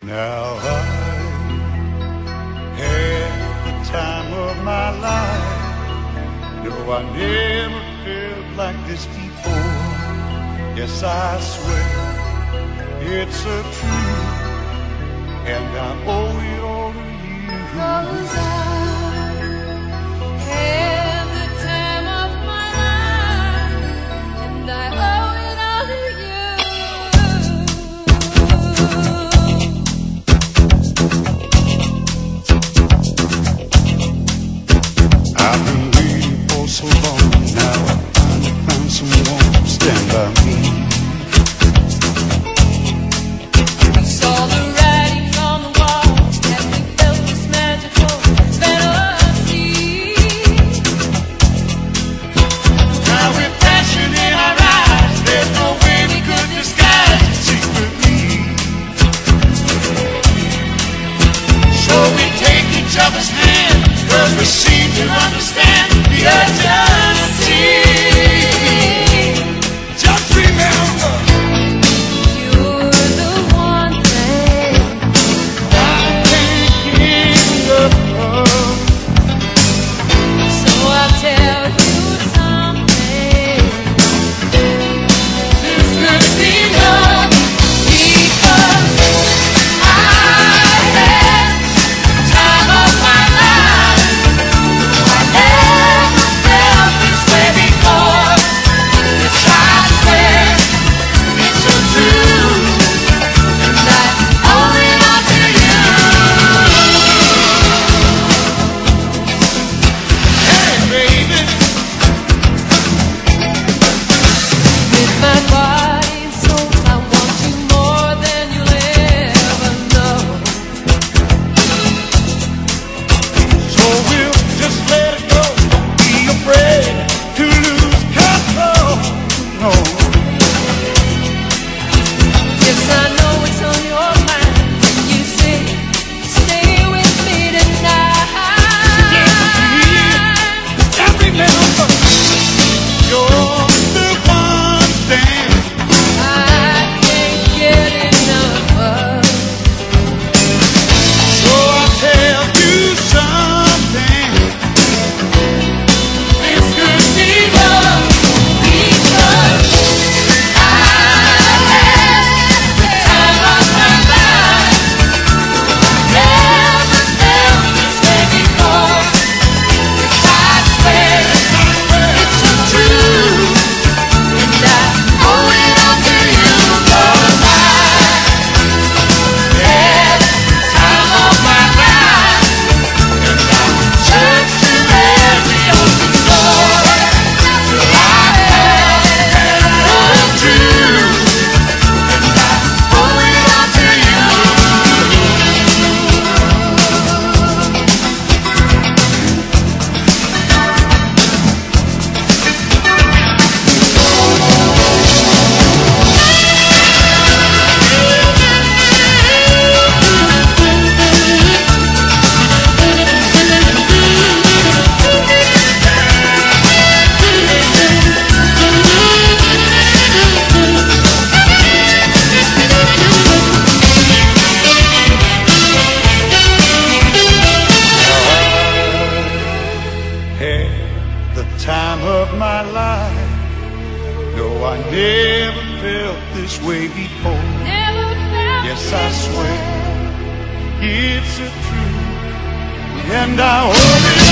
Now I had the time of my life. No, I never felt like this before. Yes, I swear it's a truth, and I owe it all to you. 'Cause I had the time of my life, and I owe it all to you. I've been waiting for so long. Now I finally found someone to stand by me. We saw the writing on the wall, and we felt this magical fantasy. Now with passion in our eyes, there's no way we could disguise it secretly. So we take each other's hand, 'cause we seem to understand the urgency. Just remember, You're the one thing I can't give up. so I'll tell you something. This could be love, because I had the time of my life. I never felt this way before. Yes, I swear it's so true, and I owe it all to you. Hey, baby. With my body and soul, I want you more than you'll ever know. So we'll just let it go. Don't be afraid to lose control. No. Yes, I know it's on your mind when you say, stay with me tonight. Just remember, you're the one thing I can't get enough of. so I'll tell you something. This could be love, because I had the time of my life. Never felt this way before. Yes, I swear it's so true, and I owe it all to you. 'Cause I had the time of my life, and I searched through every open door till I had come true, and I owe it all to you. Had the time of my life. No, I never felt this way before. Never felt Yes, I this swear way. it's a truth, and I owe it